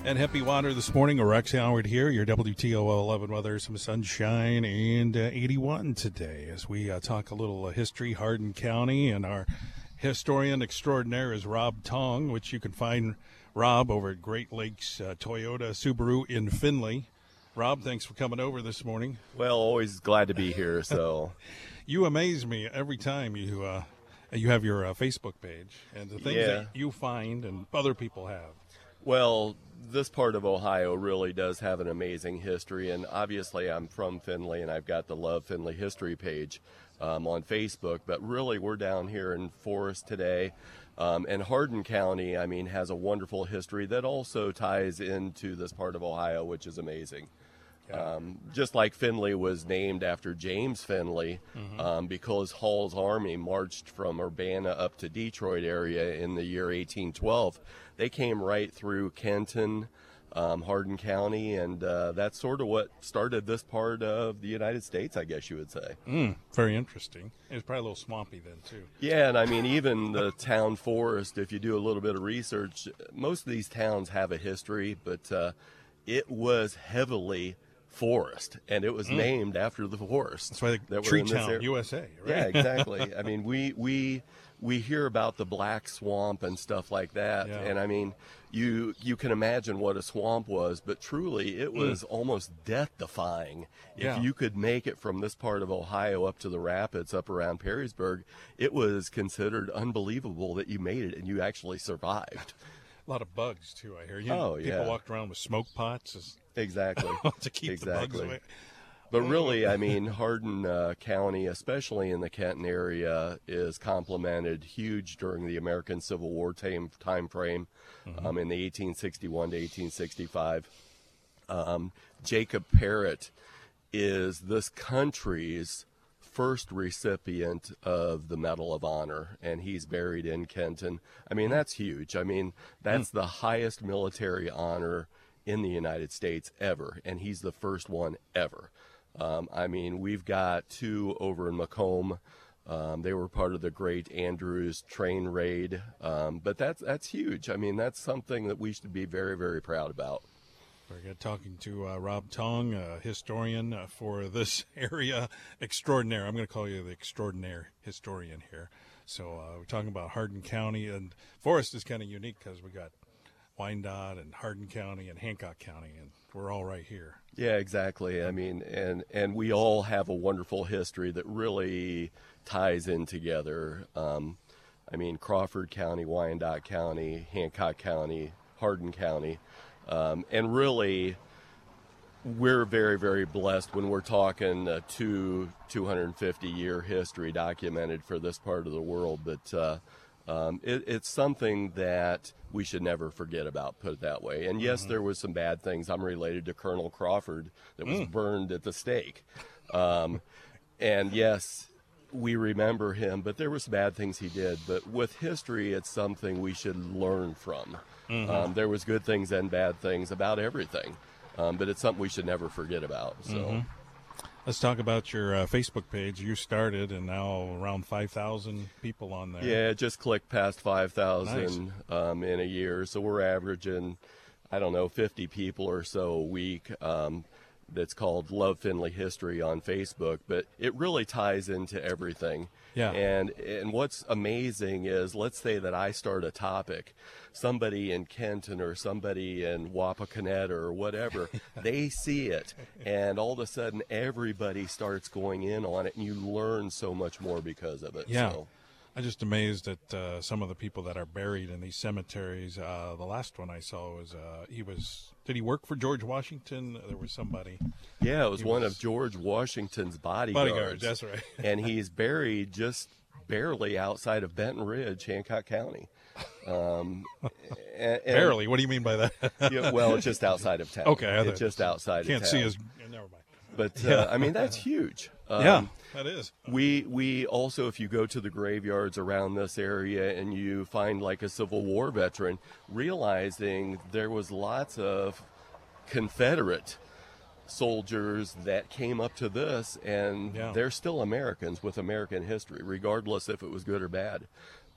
And happy water this morning. Rex Howard here, your WTOL 11 weather, some sunshine and 81 today as we talk a little history, Hardin County, and our historian extraordinaire is Rob Tong, which you can find Rob over at Great Lakes Toyota Subaru in Findlay. Rob, thanks for coming over this morning. Well, always glad to be here. So, you amaze me every time you have your Facebook page and the things that you find and other people have. Well, this part of Ohio really does have an amazing history, and obviously I'm from Findlay, and I've got the Love Findlay History page on Facebook, but really we're down here in Forest today, and Hardin County, I mean, has a wonderful history that also ties into this part of Ohio, which is amazing. Just like Findlay was named after James Findlay, because Hall's army marched from Urbana up to Detroit area in the year 1812. They came right through Kenton, Hardin County, and that's sort of what started this part of the United States, I guess you would say. Very interesting. It was probably a little swampy then, too. Yeah, and I mean, even the town Forest, if you do a little bit of research, most of these towns have a history, but it was heavily forest, and it was named after the forest. That's why the Tree Town, USA, right? Yeah, exactly. I mean, we hear about the Black Swamp and stuff like that, and I mean, you can imagine what a swamp was, but truly it was almost death-defying. If you could make it from this part of Ohio up to the rapids up around Perrysburg, it was considered unbelievable that you made it and you actually survived. A lot of bugs, too, I hear. People walked around with smoke pots. Exactly. To keep the bugs away. But really, I mean, Hardin County, especially in the Kenton area, is complemented huge during the American Civil War time frame in the 1861 to 1865. Jacob Parrott is this country's first recipient of the Medal of Honor, and he's buried in Kenton. I mean, that's huge. I mean, that's the highest military honor in the United States ever, and he's the first one ever. I mean, we've got two over in Macomb. They were part of the great Andrews train raid, but that's huge. I mean, that's something that we should be very, very proud about. Very good. Talking to Rob Tong, historian for this area extraordinaire. I'm going to call you the extraordinaire historian here. So we're talking about Hardin County, and Forest is kind of unique because we got Wyandotte and Hardin County and Hancock County, and we're all right here. Yeah, exactly. I mean, and we all have a wonderful history that really ties in together. I mean, Crawford County, Wyandotte County, Hancock County, Hardin County. And really, we're very, very blessed when we're talking 250-year history documented for this part of the world. But it's something that we should never forget about, put it that way. And yes, there was some bad things. I'm related to Colonel Crawford that was burned at the stake. And yes, we remember him, but there were some bad things he did. But with history, it's something we should learn from. There was good things and bad things about everything, but it's something we should never forget about. So, let's talk about your Facebook page. You started, and now around 5,000 people on there. Yeah, just clicked past 5,000 in a year. So we're averaging, 50 people or so a week. That's called Love Findlay History on Facebook, but it really ties into everything. Yeah. And what's amazing is, let's say that I start a topic, somebody in Kenton or somebody in Wapakoneta or whatever, they see it, and all of a sudden everybody starts going in on it, and you learn so much more because of it. Yeah. So. I'm just amazed at some of the people that are buried in these cemeteries. The last one I saw was did he work for George Washington? There was somebody. Yeah, it was one of George Washington's bodyguards. That's right. And he's buried just barely outside of Benton Ridge, Hancock County. Barely? What do you mean by that? Yeah, well, it's just outside of town. Okay. It's just outside of town. Can't see his. Never mind. But, I mean, that's huge. Yeah, that is. We also, if you go to the graveyards around this area and you find like a Civil War veteran, realizing there was lots of Confederate soldiers that came up to this, and they're still Americans with American history, regardless if it was good or bad.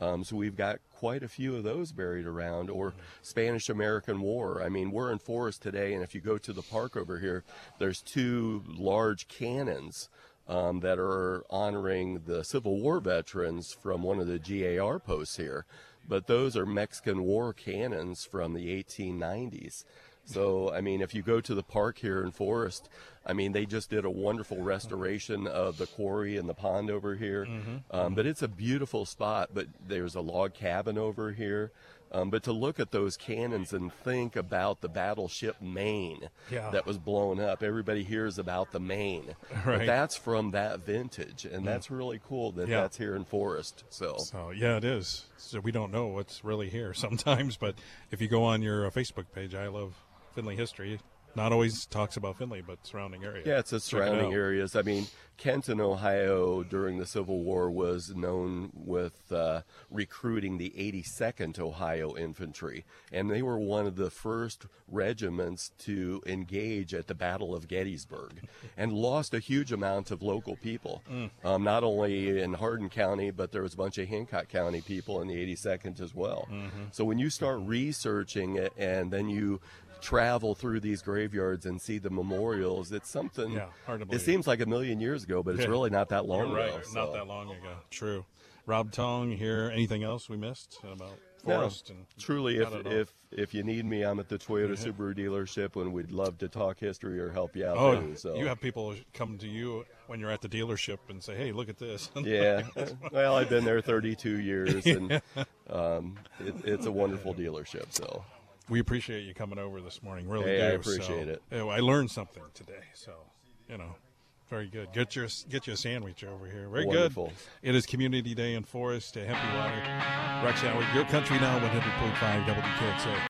So we've got quite a few of those buried around, or Spanish-American War. I mean, we're in Forest today, and if you go to the park over here, there's two large cannons that are honoring the Civil War veterans from one of the GAR posts here. But those are Mexican War cannons from the 1890s. So, I mean, if you go to the park here in Forest, I mean, they just did a wonderful restoration of the quarry and the pond over here. But it's a beautiful spot, but there's a log cabin over here. But to look at those cannons and think about the battleship Maine that was blown up, everybody hears about the Maine. Right. But that's from that vintage, and that's really cool that that's here in Forest. So, yeah, it is. So we don't know what's really here sometimes, but if you go on your Facebook page, I Love Findlay History, not always talks about Findlay, but surrounding area. yeah, it's the surrounding areas. I mean, Kenton, Ohio, during the Civil War was known with recruiting the 82nd Ohio Infantry, and they were one of the first regiments to engage at the Battle of Gettysburg, and lost a huge amount of local people, not only in Hardin County, but there was a bunch of Hancock County people in the 82nd as well. So when you start researching it, and then you travel through these graveyards and see the memorials, it's something. Hard to believe. It seems like a million years ago, but it's really not that long You're right, ago. not that long ago. True. Rob Tong here. Anything else we missed about Forest? And truly, if you need me, I'm at the Toyota Subaru dealership, and we'd love to talk history or help you out too. So you have people come to you when you're at the dealership and say, "Hey, look at this." yeah, well, I've been there 32 years, and it's a wonderful dealership. So we appreciate you coming over this morning. Really Hey, do. I appreciate it. I learned something today. So, very good. Get you a sandwich over here. Very Wonderful. good. It is Community Day in Forest, Hempy Water, Rex Howard, Your Country Now, 100.5 WKXA.